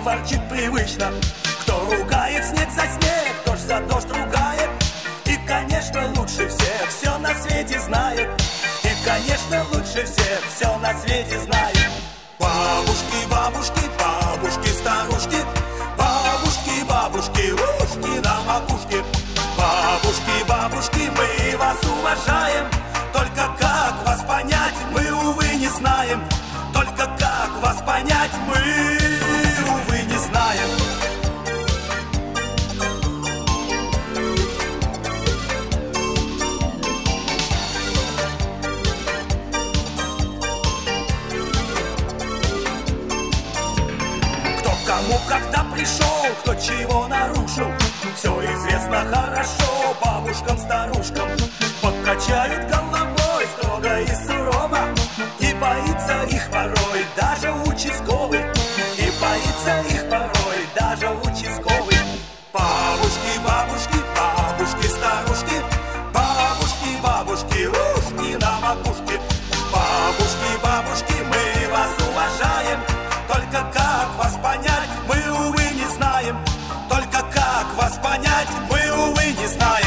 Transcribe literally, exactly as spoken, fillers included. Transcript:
ворчит привычно. Кто ругает снег за снег, кто ж за дождь ругает. И, конечно, лучше всех все на свете знает. И, конечно, лучше всех все на свете знает. Бабушки, бабушки, бабушки, старушки, бабушки, бабушки, ушки на макушке. Бабушки, бабушки, мы вас уважаем. Только как вас понять, мы, увы, не знаем. Только как вас понять, мы, увы, не знаем. Кто кому когда пришел, кто чего нарушил, все известно хорошо бабушкам, старушкам. Покачают головой строго и сурово, и боится их порой даже участковый. И боится их порой даже участковый. Бабушки, бабушки, бабушки, старушки, бабушки, бабушки, ушки на макушке. Бабушки, бабушки, мы вас уважаем. Только как вас понять, мы, увы, не знаем. Только как вас понять, мы, увы, не знаем.